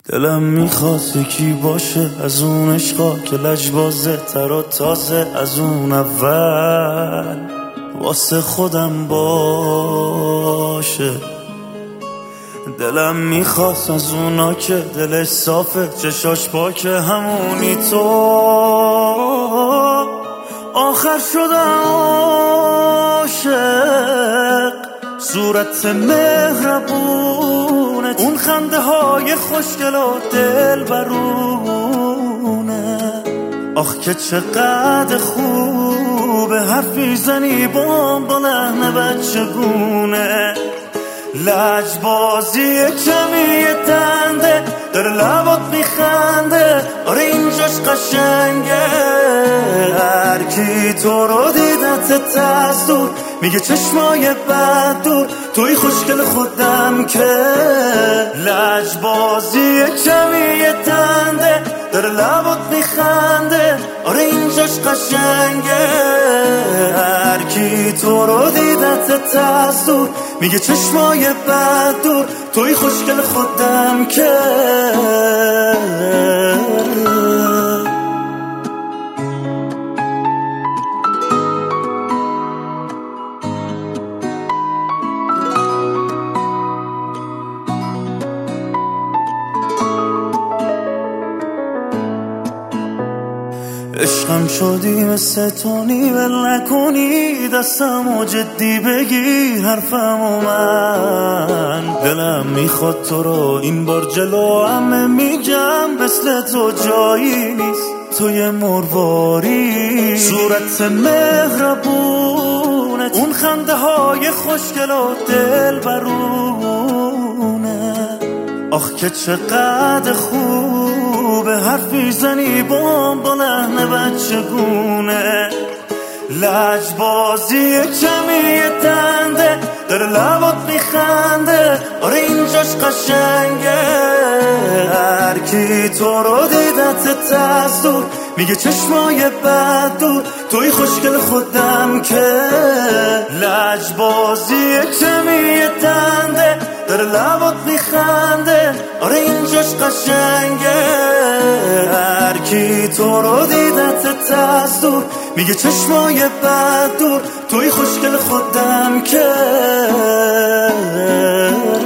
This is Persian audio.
دلم میخواست یکی باشه از اون عشقا که لجبازه تر و تازه از اون اول واسه خودم باشه. دلم میخواست از اونا که دلش صافه چشاش پاکه همونی تو آخر شدم عاشق. صورت مهربونت اون خنده های خوشگل و دل برونه، آخ که چقدر خوبه حرفی زنی با لحن بچگونه. لجبازی کمی دنده داره لبات میخنده، آره اینجاش قشنگه. هر کی تو رو دیدت از دور میگه چشمای بد دور، توی خوشگل خودم که. لجبازی کمی دنده داره لبات میخنده، آره اینجاش قشنگه. هر کی تو رو دیدت از دور میگه چشمای بد دور، توی خوشگل خودم که. عشقم شدی مثل تونی ول نکنی دستمو جدی بگیر حرفمو من. دلم میخواد تو رو این بار جلو همه میگم مثل تو جایی نیست، توی مرواری. صورت مهربونت اون خنده های خوشگل و دل برونه، آخ که چقدر خوبه حرفی زنی با لحن بچگونه. لجبازی کمی دنده داره لبات میخنده، آره اینجاش قشنگه. هر کی تو رو دیدت از دور میگه چشمای بد دور، توی خوشگل خودم که. لجبازی کمی دنده داره لبات میخنده، آره اینجاش قشنگه. هر کی تو رو دیدت از دور میگه چشمای بد دور، توی خوشگل خودم که.